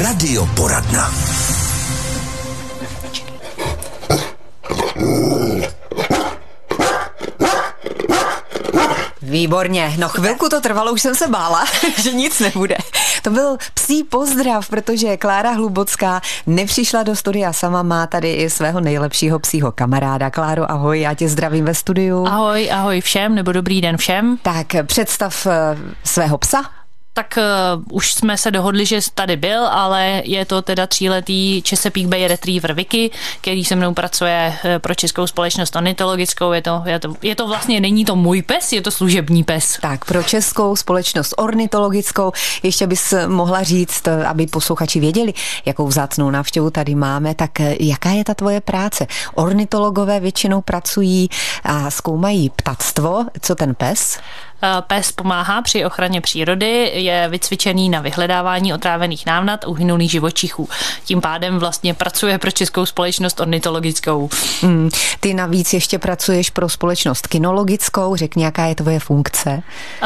Radioporadna. Výborně, no chvilku to trvalo, už jsem se bála, že nic nebude. To byl psí pozdrav, protože Klára Hlubocká nepřišla do studia sama, má tady i svého nejlepšího psího kamaráda. Kláro, ahoj, já tě zdravím ve studiu. Ahoj všem, nebo dobrý den všem. Tak představ svého psa. Tak už jsme se dohodli, že tady byl, ale je to teda 3letý Chesapeake Bay Retriever Vicky, který se mnou pracuje pro Českou společnost ornitologickou. Je to vlastně, není to můj pes, je to služební pes. Tak pro Českou společnost ornitologickou ještě bys mohla říct, aby posluchači věděli, jakou vzácnou návštěvu tady máme, tak jaká je ta tvoje práce? Ornitologové většinou pracují a zkoumají ptactvo, co ten pes? Pes pomáhá při ochraně přírody, je vycvičený na vyhledávání otrávených návnat uhynulých živočichů. Tím pádem vlastně pracuje pro Českou společnost ornitologickou. Ty navíc ještě pracuješ pro společnost kynologickou, řekni, jaká je tvoje funkce?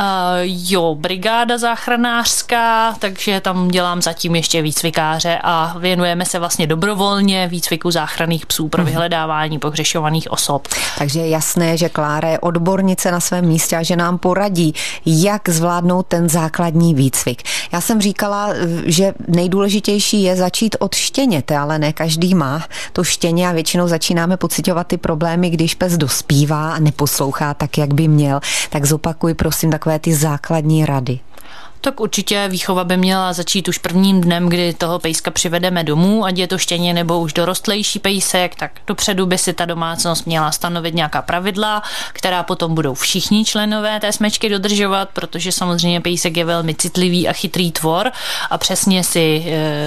Brigáda záchranářská, takže tam dělám zatím ještě výcvikáře a věnujeme se vlastně dobrovolně výcviku záchranných psů pro vyhledávání pohřešovaných osob. Takže je jasné, že Klára je odbornice na svém místě a že nám poradí, jak zvládnout ten základní výcvik. Já jsem říkala, že nejdůležitější je začít od štěněte, ale ne každý má to štěně a většinou začínáme pociťovat ty problémy, když pes dospívá a neposlouchá tak, jak by měl. Tak zopakuj prosím takové ty základní rady. Tak určitě výchova by měla začít už prvním dnem, kdy toho pejska přivedeme domů, ať je to štěně nebo už dorostlejší pejsek, tak dopředu by si ta domácnost měla stanovit nějaká pravidla, která potom budou všichni členové té smečky dodržovat, protože samozřejmě pejsek je velmi citlivý a chytrý tvor a přesně si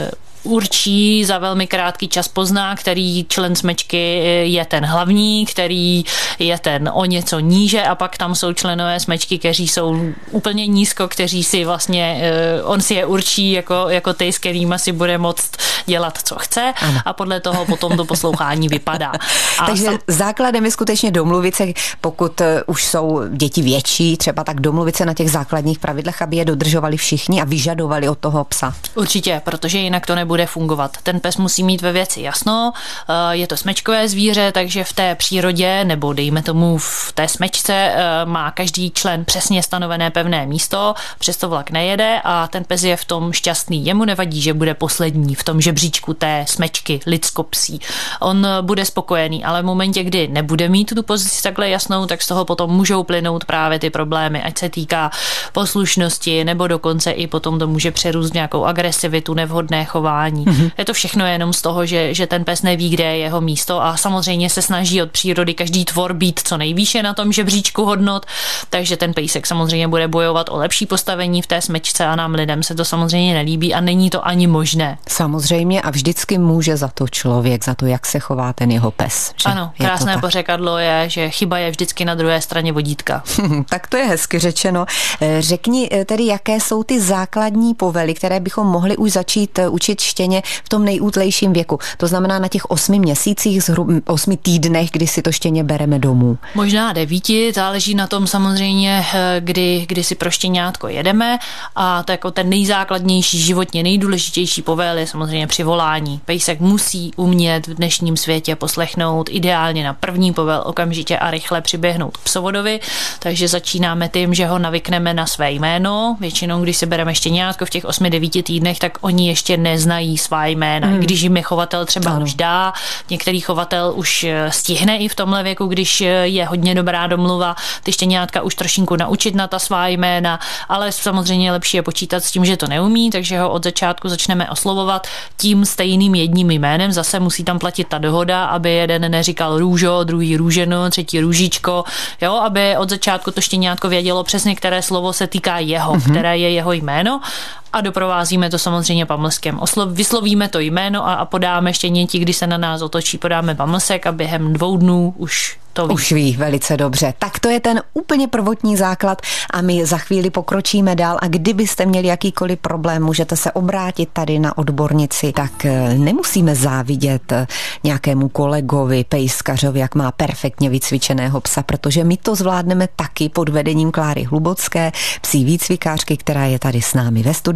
určí, za velmi krátký čas pozná, který člen smečky je ten hlavní, který je ten o něco níže a pak tam jsou členové smečky, kteří jsou úplně nízko, kteří si vlastně, on si je určí jako ty, s kterýma si bude moct dělat, co chce a podle toho potom to poslouchání vypadá. Takže základem je skutečně domluvit se, pokud už jsou děti větší, třeba tak domluvit se na těch základních pravidlech, aby je dodržovali všichni a vyžadovali od toho psa. Určitě, protože jinak to nebude fungovat. Ten pes musí mít ve věci jasno, je to smečkové zvíře, takže v té přírodě, nebo dejme tomu v té smečce, má každý člen přesně stanovené pevné místo, přesto vlak nejede a ten pes je v tom šťastný. Jemu nevadí, že bude poslední v tom žebříčku té smečky lidskopsí. On bude spokojený, ale v momentě, kdy nebude mít tu pozici takhle jasnou, tak z toho potom můžou plynout právě ty problémy, ať se týká poslušnosti, nebo dokonce i potom to může přerůst nějakou agresivitu, nevhodné chování. Je to všechno jenom z toho, že ten pes neví, kde je jeho místo a samozřejmě se snaží od přírody každý tvor být co nejvýše na tom žebříčku hodnot, takže ten pejsek samozřejmě bude bojovat o lepší postavení v té smečce a nám lidem se to samozřejmě nelíbí a není to ani možné. Samozřejmě a vždycky může za to člověk, za to, jak se chová ten jeho pes. Ano, krásné pořekadlo je, že chyba je vždycky na druhé straně vodítka. Tak to je hezky řečeno. Řekni tedy, jaké jsou ty základní povely, které bychom mohli už začít učit štěně v tom nejútlejším věku. To znamená na těch 8 měsících, 8 týdnech, kdy si to štěně bereme domů. Možná 9, záleží na tom samozřejmě, kdy si pro štěňátko jedeme a to jako ten nejzákladnější, životně nejdůležitější povel je samozřejmě přivolání. Pejsek musí umět v dnešním světě poslechnout ideálně na první povel okamžitě a rychle přiběhnout k psovodovi, takže začínáme tím, že ho navykneme na své jméno. Většinou, když si bereme štěňátko v těch 8-9 týdnech, tak oni ještě neznají svá jména. Když jim je chovatel třeba už dá, některý chovatel už stihne i v tomhle věku, když je hodně dobrá domluva, ty štěňátka už trošinku naučit na ta svá jména, ale samozřejmě lepší je počítat s tím, že to neumí, takže ho od začátku začneme oslovovat tím stejným jedním jménem. Zase musí tam platit ta dohoda, aby jeden neříkal růžo, druhý růženo, třetí růžičko, jo, aby od začátku to štěňátko vědělo přesně, které slovo se týká jeho, které je jeho jméno. A doprovázíme to samozřejmě pamlskem. Vyslovíme to jméno a podáme štěněti, když se na nás otočí, podáme pamlsek a během 2 dnů už to ví. Už ví velice dobře. Tak to je ten úplně prvotní základ a my za chvíli pokročíme dál a kdybyste měli jakýkoliv problém, můžete se obrátit tady na odbornici, tak nemusíme závidět nějakému kolegovi, pejskařovi, jak má perfektně vycvičeného psa, protože my to zvládneme taky pod vedením Kláry Hlubocké, psí výcvikářky, která je tady s námi ve studiu.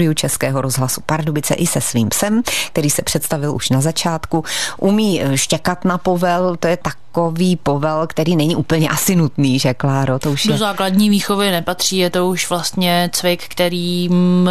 studiu Českého rozhlasu Pardubice i se svým psem, který se představil už na začátku. Umí štěkat na povel, to je takový povel, který není úplně asi nutný, že Kláro? To už do základní výchovy nepatří, je to už vlastně cvik, kterým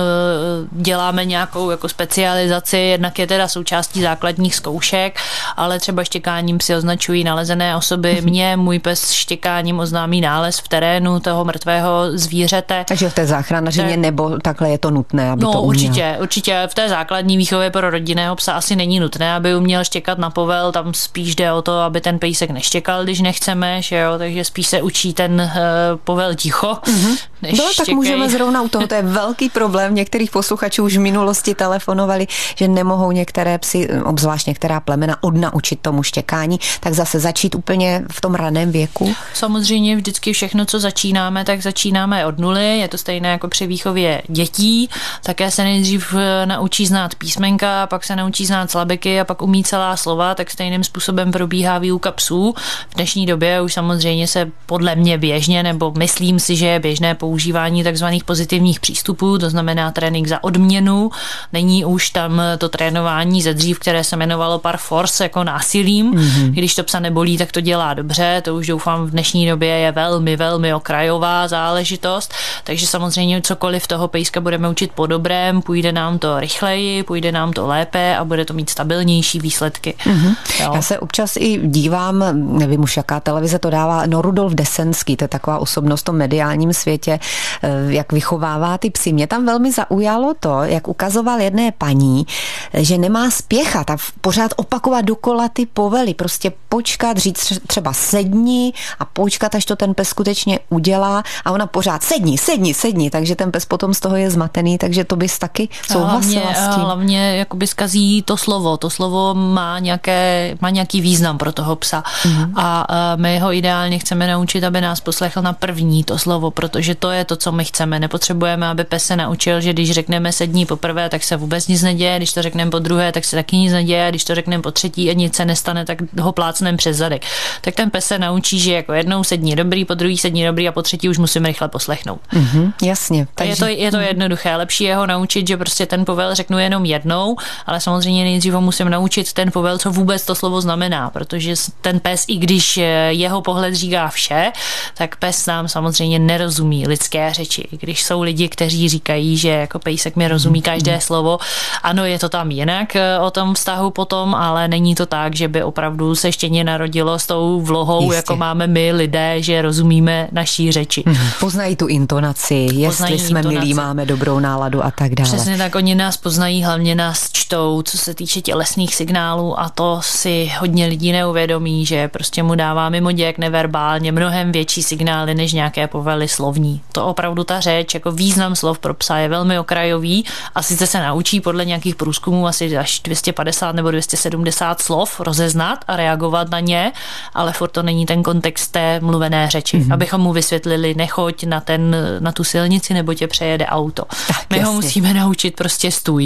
děláme nějakou jako specializaci, jednak je teda součástí základních zkoušek, ale třeba štěkáním si označují nalezené osoby. Mě můj pes štěkáním oznámí nález v terénu toho mrtvého zvířete. Takže v té záchranařině nebo takhle je to nutné, aby to uměl? Určitě v té základní výchově pro rodinného psa asi není nutné, aby uměl štěkat na povel, tam spíš jde o to, aby ten pejsek neštěkal, když nechceme, že jo, takže spíš se učí ten povel ticho, než no, tak můžeme zrovna u toho, to je velký problém. Některých posluchačů už v minulosti telefonovali, že nemohou některé psy, obzvlášť některá plemena, odnaučit tomu štěkání, tak zase začít úplně v tom raném věku? Samozřejmě vždycky všechno, co začínáme, tak začínáme od nuly, je to stejné jako při výchově dětí, také se nejdřív naučí znát písmenka, pak se naučí znát slabiky a pak umí celá slova, tak stejným způsobem probíhá výuka psů. V dnešní době už samozřejmě se podle mě běžně, nebo myslím si, že je běžné používání takzvaných pozitivních přístupů, to znamená trénink za odměnu. Není už tam to trénování ze dřív, které se jmenovalo par force, jako násilím. Když to psa nebolí, tak to dělá dobře. To už doufám v dnešní době je velmi, velmi okrajová záležitost. Takže samozřejmě cokoliv toho pejska budeme učit po dobrém, půjde nám to rychleji, půjde nám to lépe a bude to mít stabilnější výsledky. Já se občas i dívám, nevím už jaká televize to dává, no Rudolf Desenský, to je taková osobnost v tom mediálním světě, jak vychovává ty psy. Mě tam velmi zaujalo to, jak ukazoval jedné paní, že nemá spěchat a pořád opakovat dokola ty povely, prostě počkat, říct třeba sedni a počkat, až to ten pes skutečně udělá a ona pořád sedni, takže ten pes potom z toho je zmatený, takže to bys taky souhlasila s tím. Hlavně jakoby zkazí to slovo má nějaký význam pro toho psa a my ho ideálně chceme naučit, aby nás poslechl na první to slovo, protože to je to, co my chceme. Nepotřebujeme, aby pes se naučil, že když řekneme sedni poprvé, tak se vůbec nic neděje, když to řekneme po druhé, tak se taky nic neděje, když to řekneme po třetí a nic se nestane, tak ho plácneme přes zadek. Tak ten pes se naučí, že jako jednou sedni dobrý, po druhý sedni dobrý a po třetí už musíme rychle poslechnout. Jasně. Takže je to jednoduché. Lepší je ho naučit, že prostě ten povel řeknu jenom jednou, ale samozřejmě nejdřív ho musím naučit ten povel, co vůbec to slovo znamená, protože ten pes, i když jeho pohled říká vše, tak pes nám samozřejmě nerozumí lidské řeči. Když jsou lidi, kteří říkají, že jako pejsek mi rozumí každé slovo, ano, je to tam jinak o tom vztahu potom, ale není to tak, že by opravdu se štěně narodilo s tou vlohou, Jistě. jako máme my lidé, že rozumíme naší řeči. Poznají tu intonaci, jestli jsme milí, máme dobrou náladu a tak dále. Přesně tak, oni nás poznají, hlavně nás čtou, co se týče tělesných signálů a to si hodně lidí neuvědomí, že prostě mu dává mimo děk neverbálně mnohem větší signály než nějaké povely slovní. To opravdu ta řeč, jako význam slov pro psa je velmi okrajový a sice se naučí podle nějakých průzkumů asi až 250 nebo 270 slov rozeznat a reagovat na ně, ale furt to není ten kontext té mluvené řeči. Abychom mu vysvětlili, nechoď na tu silnici, nebo tě přejede auto. My ho musíme naučit prostě stůj.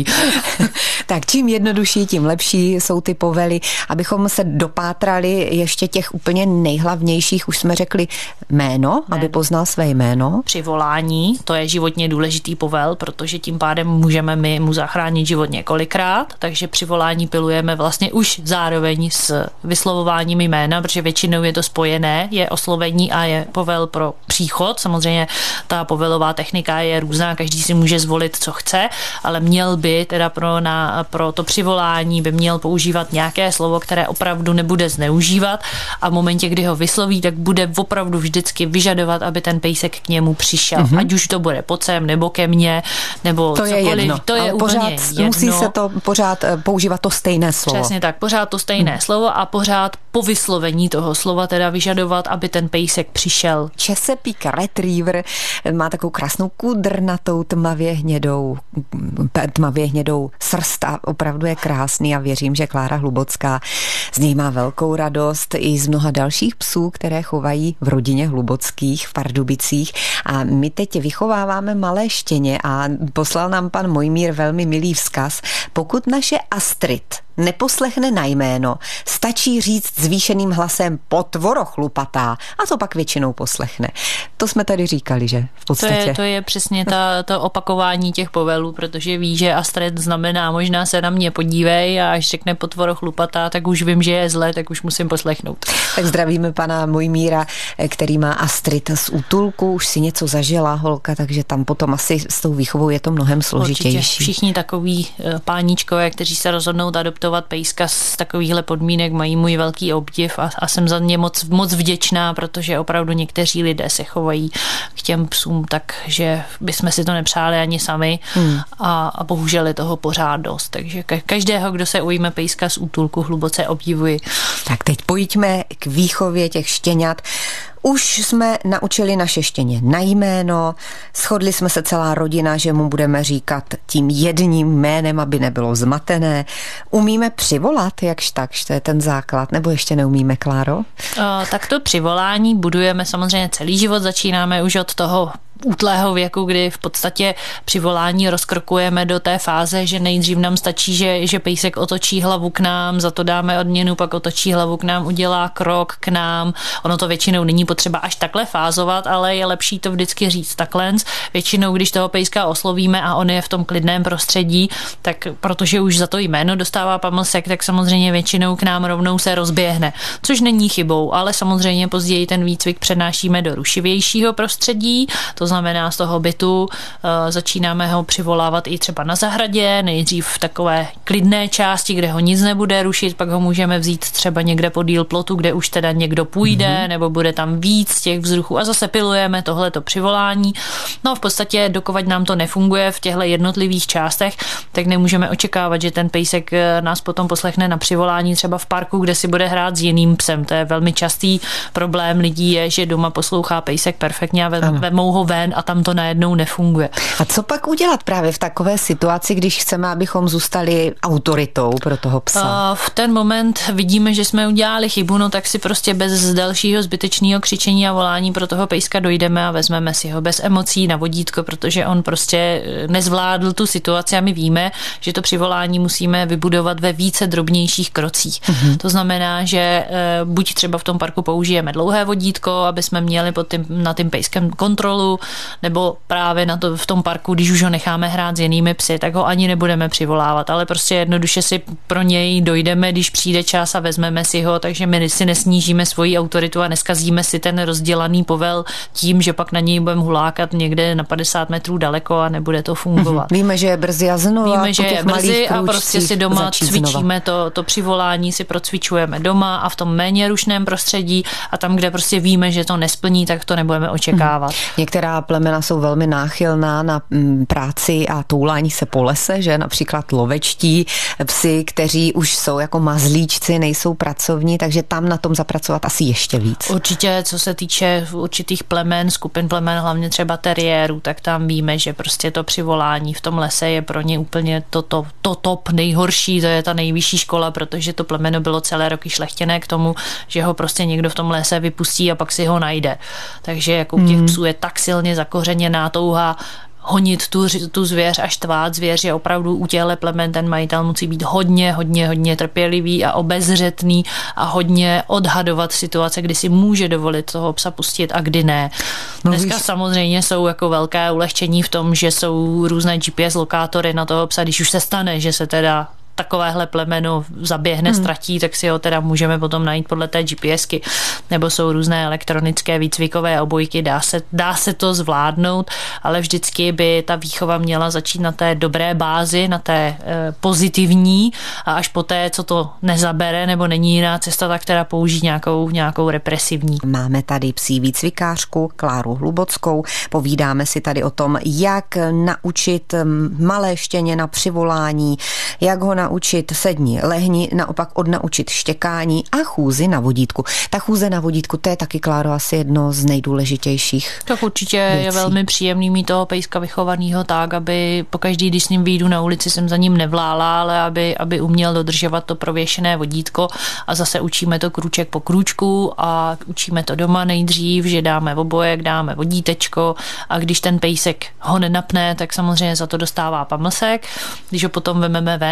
Tak čím jednodušší, tím lepší jsou ty povely. Abychom se dopátrali ještě těch úplně nejhlavnějších, už jsme řekli jméno, aby poznal své jméno. Při volání, to je životně důležitý povel, protože tím pádem můžeme my mu zachránit život několikrát, takže při volání pilujeme vlastně už zároveň s vyslovováním jména, protože většinou je to spojené, je oslovení a je povel pro příchod. Samozřejmě ta povelová technika je různá, každý si může zvolit, co chce, ale měl by teda pro to přivolání by měl používat nějaké slovo, které opravdu nebude zneužívat a v momentě, kdy ho vysloví, tak bude opravdu vždycky vyžadovat, aby ten pejsek k němu přišel. Ať už to bude pod sem, nebo ke mně, nebo to cokoliv. Je jedno. To je úplně jedno. Musí se to pořád používat to stejné slovo. Přesně tak, pořád to stejné slovo a pořád po vyslovení toho slova teda vyžadovat, aby ten pejsek přišel. Chesapeake Retriever má takovou krásnou kudrnatou tmavě hnědou srst a opravdu je krásný a věřím, že Klára Hlubocká z něj má velkou radost i z mnoha dalších psů, které chovají v rodině Hlubockých v Pardubicích. A my teď vychováváme malé štěně a poslal nám pan Mojmír velmi milý vzkaz. Pokud naše Astrid neposlechne na jméno, stačí říct zvýšeným hlasem potvoro chlupatá a to pak většinou poslechne. To jsme tady říkali, že v podstatě. To je přesně to opakování těch povelů, protože ví, že Astrid znamená možná se na mě podívej a až řekne potvoro chlupatá, tak už vím, že je zle, tak už musím poslechnout. Tak zdravíme pana Mojmíra, který má Astrid z útulku, už si něco zažila holka, takže tam potom asi s tou výchovou je to mnohem složitější. Určitě všichni takový páníčkové, kteří se rozhodnou adoptovat pejska z takovýchhle podmínek, mají můj velký obdiv a jsem za ně moc vděčná, protože opravdu někteří lidé se chovají k těm psům tak, že bychom si to nepřáli ani sami a bohužel je toho pořád dost. Takže každého, kdo se ujme pejska z útulku, hluboce obdivuji. Tak teď pojďme k výchově těch štěňat. Už jsme naučili naše štěně na jméno, shodli jsme se celá rodina, že mu budeme říkat tím jedním jménem, aby nebylo zmatené. Umíme přivolat, jakž takž, to je ten základ, nebo ještě neumíme, Kláro? Tak to přivolání budujeme samozřejmě celý život, začínáme už od toho útlého věku, kdy v podstatě přivolání rozkrokujeme do té fáze, že nejdřív nám stačí, že pejsek otočí hlavu k nám, za to dáme odměnu, pak otočí hlavu k nám, udělá krok k nám. Ono to většinou není potřeba až takhle fázovat, ale je lepší to vždycky říct takhle. Většinou, když toho pejska oslovíme a on je v tom klidném prostředí, tak protože už za to jméno dostává pamlsek, tak samozřejmě většinou k nám rovnou se rozběhne, což není chybou, ale samozřejmě později ten výcvik přenášíme do rušivějšího prostředí. To znamená z toho bytu začínáme ho přivolávat i třeba na zahradě, nejdřív v takové klidné části, kde ho nic nebude rušit, pak ho můžeme vzít třeba někde podél plotu, kde už teda někdo půjde, nebo bude tam víc těch vzruchů a zase pilujeme tohleto přivolání. No v podstatě dokud nám to nefunguje v těchto jednotlivých částech, tak nemůžeme očekávat, že ten pejsek nás potom poslechne na přivolání třeba v parku, kde si bude hrát s jiným psem. To je velmi častý problém lidí, je, že doma poslouchá pejsek perfektně a vemou ho ven a tam to najednou nefunguje. A co pak udělat právě v takové situaci, když chceme, abychom zůstali autoritou pro toho psa? V ten moment vidíme, že jsme udělali chybu, no tak si prostě bez dalšího zbytečného křičení a volání pro toho pejska dojdeme a vezmeme si ho bez emocí na vodítko, protože on prostě nezvládl tu situaci a my víme, že to přivolání musíme vybudovat ve více drobnějších krocích. To znamená, že buď třeba v tom parku použijeme dlouhé vodítko, aby jsme měli nad tím pejskem kontrolu, nebo právě v tom parku, když už ho necháme hrát s jinými psy, tak ho ani nebudeme přivolávat, ale prostě jednoduše si pro něj dojdeme, když přijde čas a vezmeme si ho, takže my si nesnížíme svoji autoritu a neskazíme si ten rozdělaný povel tím, že pak na něj budeme hulákat někde na 50 metrů daleko a nebude to fungovat. Víme, že je brzy a znova. Víme, že je brzy a prostě si doma cvičíme to přivolání, si procvičujeme doma a v tom méně rušném prostředí a tam, kde prostě víme, že to nesplní, tak to nebudeme očekávat. Některá plemena jsou velmi náchylná na práci a toulání se po lese, že například lovečtí psi, kteří už jsou jako mazlíčci, nejsou pracovní, takže tam na tom zapracovat asi ještě víc. Určitě, co se týče určitých plemen, skupin plemen, hlavně třeba teriérů, tak tam víme, že prostě to přivolání v tom lese je pro ně úplně to top nejhorší, to je ta nejvyšší škola, protože to plemeno bylo celé roky šlechtěné k tomu, že ho prostě někdo v tom lese vypustí a pak si ho najde. Takže jako u těch psů je tak silně zakořeněná touha honit tu zvěř a štvát zvěř, je opravdu u těchto plemen ten majitel musí být hodně trpělivý a obezřetný a hodně odhadovat situace, kdy si může dovolit toho psa pustit a kdy ne. Dneska samozřejmě jsou jako velké ulehčení v tom, že jsou různé GPS lokátory na toho psa, když už se stane, že se teda takovéhle plemeno zaběhne, ztratí, tak si ho teda můžeme potom najít podle té GPSky. Nebo jsou různé elektronické výcvikové obojky, dá se to zvládnout, ale vždycky by ta výchova měla začít na té dobré bázi, na té pozitivní a až poté, co to nezabere nebo není jiná cesta, tak teda použít nějakou represivní. Máme tady psí výcvikářku Kláru Hlubockou. Povídáme si tady o tom, jak naučit malé štěně na přivolání, jak ho naučit sedni, lehni, naopak odnaučit štěkání a chůzi na vodítku. Ta chůze na vodítku, to je taky, Kláro, asi jedno z nejdůležitějších. Tak určitě věcí. Je velmi příjemný mít toho pejska vychovanýho tak, aby pokaždý, když s ním vyjdu na ulici, jsem za ním nevlála, ale aby uměl dodržovat to prověšené vodítko a zase učíme to krůček po krůčku a učíme to doma nejdřív, že dáme obojek, dáme vodítečko a když ten pejsek ho nenapne, tak samozřejmě za to dostává pamlsek. Když ho potom vememe ven a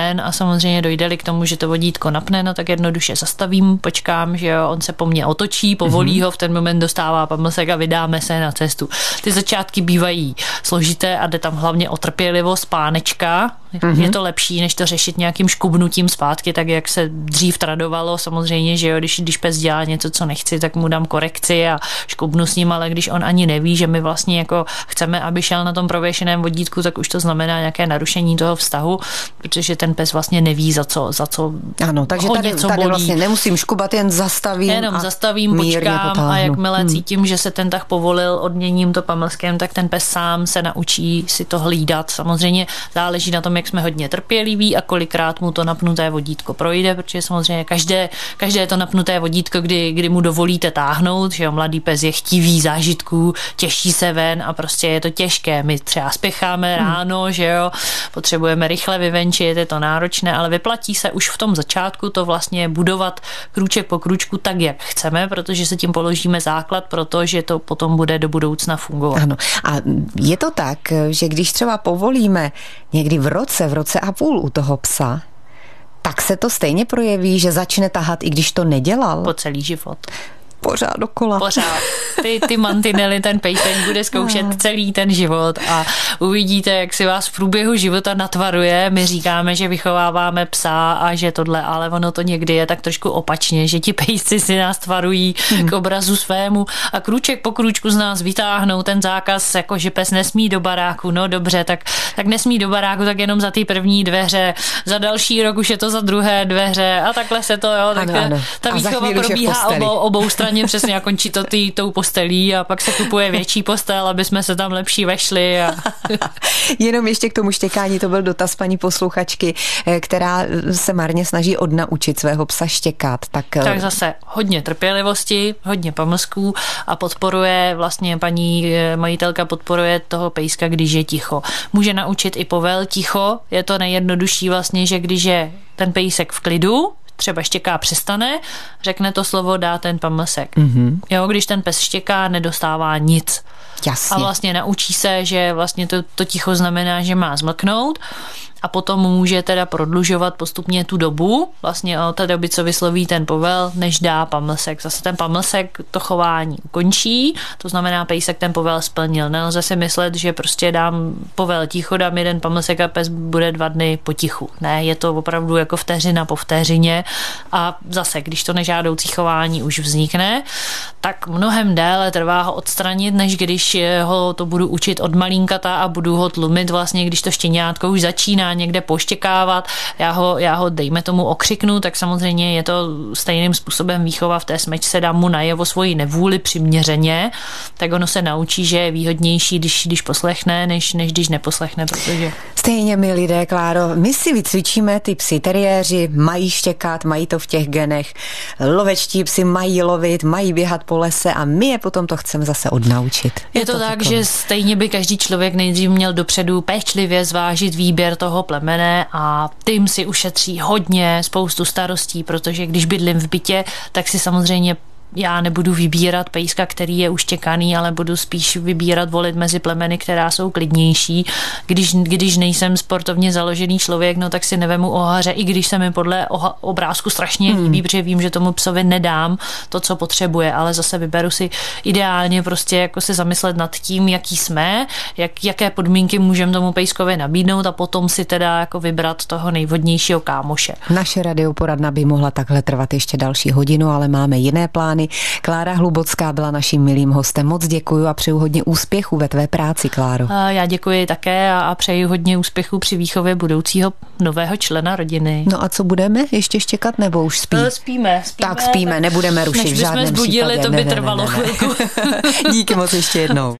samozřejmě dojde-li k tomu, že to vodítko napne, no tak jednoduše zastavím, počkám, že jo, on se po mně otočí, povolí ho, v ten moment dostává pamlsek a vydáme se na cestu. Ty začátky bývají složité a jde tam hlavně o trpělivost, pánečka. Je to lepší, než to řešit nějakým škubnutím zpátky, tak jak se dřív tradovalo, samozřejmě, že jo, když pes dělá něco, co nechci, tak mu dám korekci a škubnu s ním, ale když on ani neví, že my vlastně jako chceme, aby šel na tom prověšeném vodítku, tak už to znamená nějaké narušení toho vztahu, protože ten pes vlastně neví, za co ano, takže tady vlastně nemusím škubat, jen zastavím, počkám a jakmile cítím, že se ten tah povolil, odměním to pamlskem, tak ten pes sám se naučí si to hlídat. Samozřejmě záleží na tom, jak jsme hodně trpěliví a kolikrát mu to napnuté vodítko projde, protože samozřejmě každé to napnuté vodítko, kdy mu dovolíte táhnout, že jo, mladý pes je chtivý zážitků, těší se ven a prostě je to těžké. My třeba spěcháme ráno, že jo, potřebujeme rychle vyvenčit, je to náročné, ale vyplatí se už v tom začátku to vlastně budovat krůček po krůčku tak, jak chceme, protože se tím položíme základ, protože to potom bude do budoucna fungovat. Ano. A je to tak, že když třeba povolíme někdy v roce a půl u toho psa, tak se to stejně projeví, že začne tahat, i když to nedělal? Po celý život. Pořád dokola. Pořád. Ty mantinely ten pejsek bude zkoušet celý ten život a uvidíte, jak si vás v průběhu života natvaruje. My říkáme, že vychováváme psa a že tohle, ale ono to někdy je tak trošku opačně, že ti pejsci si nás tvarují k obrazu svému a krůček po krůčku z nás vytáhnou ten zákaz, jako že pes nesmí do baráku. No dobře, tak nesmí do baráku, tak jenom za ty první dveře. Za další rok už je to za druhé dveře a takhle se to, jo. Tak ano. Ta výchova probíhá obou stran. Přesně a končí to tou postelí a pak se kupuje větší postel, aby jsme se tam lepší vešli. Jenom ještě k tomu štěkání, to byl dotaz paní posluchačky, která se marně snaží odnaučit svého psa štěkat. Tak zase hodně trpělivosti, hodně pamlsků a podporuje vlastně paní majitelka podporuje toho pejska, když je ticho. Může naučit i povel ticho, je to nejjednodušší vlastně, že když je ten pejsek v klidu, třeba štěká přestane, řekne to slovo, dá ten pamlsek. Jo, když ten pes štěká, nedostává nic. Jasně. A vlastně naučí se, že vlastně to ticho znamená, že má zmlknout a potom může teda prodlužovat postupně tu dobu, vlastně od té doby, co vysloví ten povel, než dá pamlsek. Zase ten pamlsek to chování ukončí, to znamená, pejsek ten povel splnil. Nelze si myslet, že prostě dám povel ticho, dám jeden pamlsek a pes bude 2 dny potichu. Ne, je to opravdu jako vteřina po vteřině a zase, když to nežádoucí chování už vznikne, tak mnohem déle trvá ho odstranit, než když ho to budu učit od malinkata a budu ho tlumit vlastně, když to štěňátko už začíná někde poštěkávat, já ho dejme tomu okřiknu, tak samozřejmě je to stejným způsobem výchova v té smečce, dám mu najevo svoji nevůli přiměřeně, tak ono se naučí, že je výhodnější, když poslechne, než když neposlechne, protože... Stejně my lidé, Kláro, my si vycvičíme ty psy teriéři, mají štěkat, mají to v těch genech, lovečtí psi mají lovit, mají běhat po lese a my je potom to chceme zase odnaučit. Je to tak, že stejně by každý člověk nejdřív měl dopředu pečlivě zvážit výběr toho plemene a tím si ušetří spoustu starostí, protože když bydlím v bytě, tak si samozřejmě já nebudu vybírat pejska, který je uštěkaný, ale budu spíš volit mezi plemeny, která jsou klidnější. Když nejsem sportovně založený člověk, no tak si nevemu ohaře, i když se mi podle obrázku strašně líbí, protože vím, že tomu psovi nedám to, co potřebuje, ale zase vyberu si ideálně prostě jako se zamyslet nad tím, jaký jsme, jaké podmínky můžeme tomu pejskovi nabídnout a potom si teda jako vybrat toho nejvhodnějšího kámoše. Naše radioporadna by mohla takhle trvat ještě další hodinu, ale máme jiné plány. Klára Hlubocká byla naším milým hostem. Moc děkuju a přeju hodně úspěchů ve tvé práci, Kláro. Já děkuji také a přeju hodně úspěchů při výchově budoucího nového člena rodiny. No a co budeme? Ještě štěkat nebo už spí? Spíme. Tak spíme, nebudeme rušit v žádném případě. Než bychom zbudili, to by trvalo chvilku. Díky moc ještě jednou.